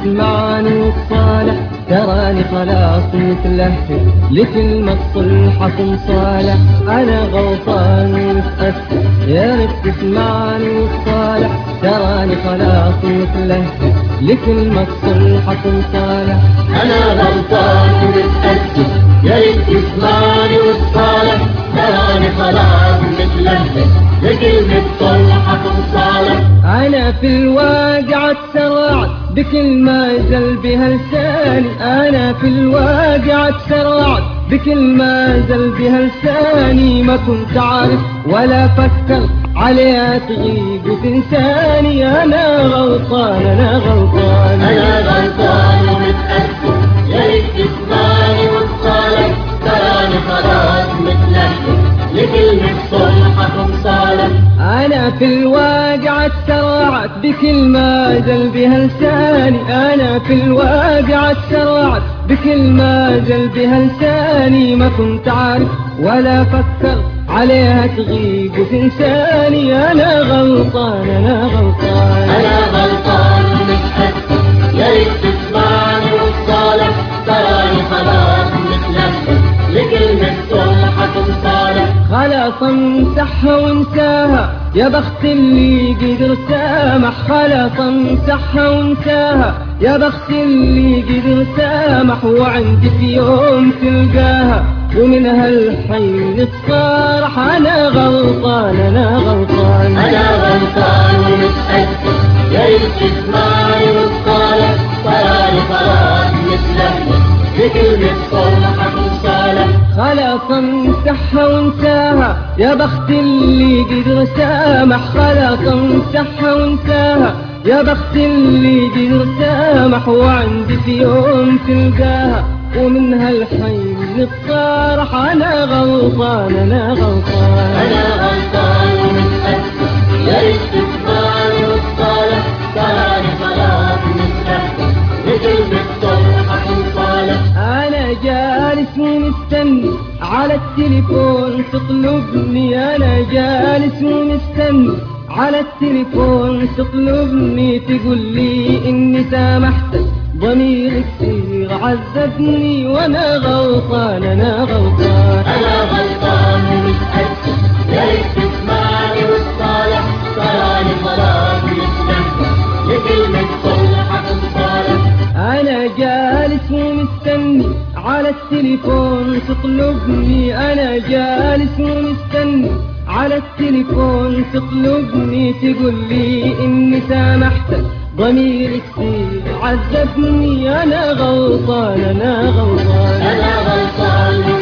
تسمعني وتصالح، تراني خلاص متلهف لكلمة صلح تنصالح. أنا غلطان ومتأسف يا ريت تسمعني وتصالح، تراني خلاص متلهف لكلمة صلح تنصالح. أنا غلطان ومتأسف يا ريت تسمعني وتصالح، تراني خلاص متلهف لكلمة صلح تنصالح. أنا في الواقع اتسرعت بكلمة زل بها لساني، أنا في الواقع اتسرعت بكلمة زل بها لساني، ما كنت عارف ولا فكر عليها تغيب وتنساني. أنا غلطان أنا غلطان أنا غلطان ومتأسف يا ريت تسمعني وتصالح، تراني خلاص متلهف لكلمة صلح تنصالح. أنا في الواقع اتسرعت بكلمة زل بها لساني، أنا في الواقع اتسرعت بكلمة زل بها لساني، ما كنت عارف ولا فكر عليها تغيب وتنساني. أنا غلطان أنا غلطان أنا غلطان ومتأسف يا ريت تسمعني وتصالح، تراني خلاص متلهف لكلمة صلح تنصالح. خلاص امسحها وانساها يا بخت اللي قدر سامح، خلاص امسحها وانساها يا بخت اللي قدر سامح، وعندي في يوم تلقاها ومنها الحين نتصارح. أنا غلطان أنا غلطان أنا غلطان ومتأسف يا ريت تسمعني وتصالح، تراني خلاص متلهف لكلمة صلح تنصالح. خلاص امسحها وانساها يا بخت اللي قدر سامح، خلاص امسحها وانساها يا بخت اللي قدر سامح، وعندي في يوم تلقاها ومنها الحين نتصارح. أنا غلطان أنا غلطان أنا غلطان ومتأسف يا ريت تسمعني وتصالح، تراني خلاص متلهف لكلمة صلح تنصالح. أنا جالس ومستني على التليفون تطلبني، أنا جالس ومستني على التليفون تطلبني، تقول لي إني سامحتك ضميري كثير عذبني. وأنا غلطان أنا غلطان أنا غلطان ومتأسف يا ريت تسمعني وتصالح، تراني خلاص متلهف لكلمة صلح تنصالح. أنا جالس ومستني على التليفون تطلبني، أنا جالس ومستني على التليفون تطلبني، تقول لي إني سامحتك ضميري كثير عذبني. أنا غلطان أنا غلطان أنا غلطان